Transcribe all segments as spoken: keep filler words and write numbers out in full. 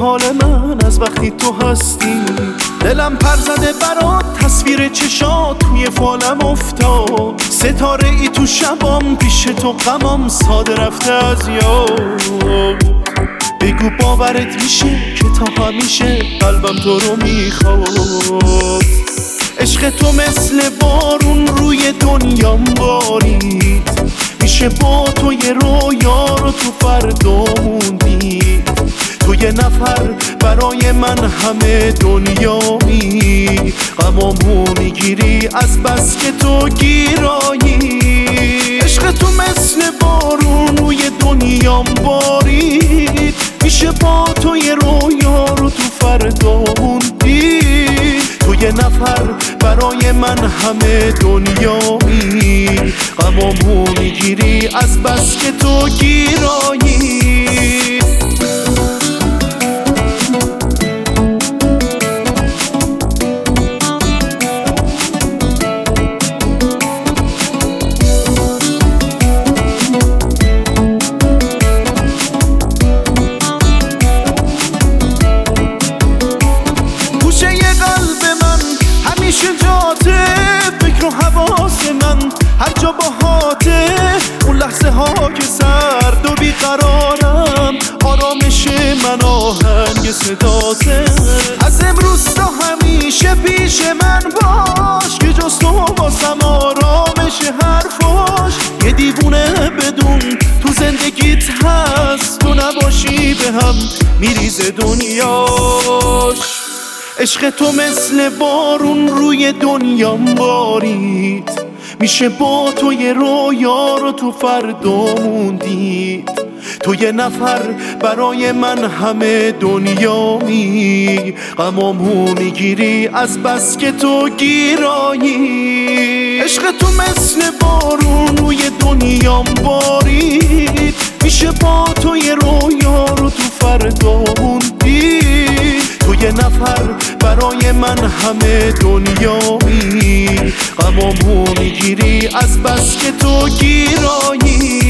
حال من از وقتی تو هستی. دلم پر زده برات تصویر چشات توی فالم افتاد. ستاره ای تو شبام پیش تو غمام ساده رفته از یاد. بگو باورت میشه که تا همیشه قلبم تو رو میخواد. عشق تو مثل بارون روی دنیام بارید. میشه با تو یه رویا رو تو فردامون دید. تو یه نفر برای من همه دنیایی. غمامو میگیری از بس که تو گیرایی. عشق تو مثل بارون روی دنیام بارید. میشه با تو یه رویا رو تو فردامون دید. تو یه نفر برای من همه دنیایی. غمامو میگیری از بس که تو گیرایی. همیشه جاته فکر و حواس من هر جا باهاته. اون لحظه ها که سرد و بیقرارم آرامش من آهنگ صداته. از امروز تا همیشه پیش من باش که جز تو واسم آرامش حرفاش. یه دیوونه بدون تو زندگیت هست، تو نباشی به هم میریزه دنیاش. عشق تو مثل بارون روی دنیام بارید. میشه با تو یه رویا رو تو فردامون دید. تو یه نفر برای من همه دنیایی. غمامو میگیری از بس که تو گیرایی. عشق تو مثل بارون روی دنیام بارید. میشه با تو یه رویا رو تو فردامون دید. تو یه نفر برای من همه دنیایی. غمامو میگیری از بس که تو گیرایی.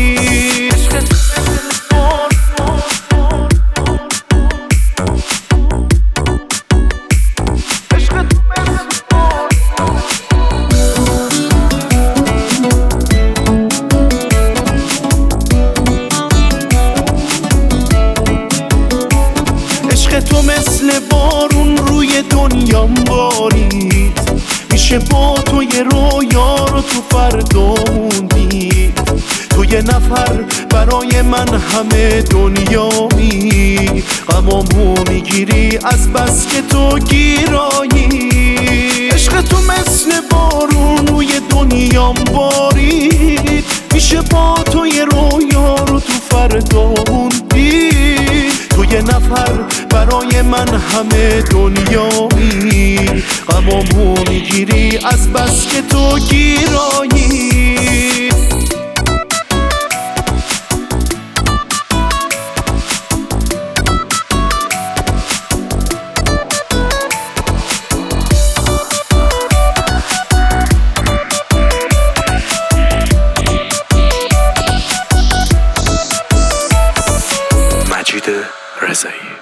عشق تو مثل بارون روی دنیام بارید. میشه با تو یه رویا رو تو فردامون دید. تو یه نفر برای من همه دنیایی. غمامو میگیری از بس که تو گیرایی. عشق تو مثل بارون روی دنیام بارید. میشه با تو یه رویا رو تو فردامون دید. تو یه نفر برای من همه دنیایی. غمامو میگیری از بس که تو گیرایی. مجید رضایی.